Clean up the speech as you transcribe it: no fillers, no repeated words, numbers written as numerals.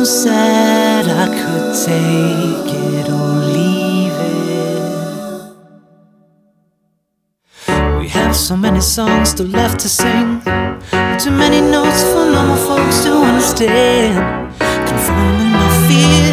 sad I could take it or leave it. We have so many songs still left to sing, too many notes for normal folks to understand, conforming my fears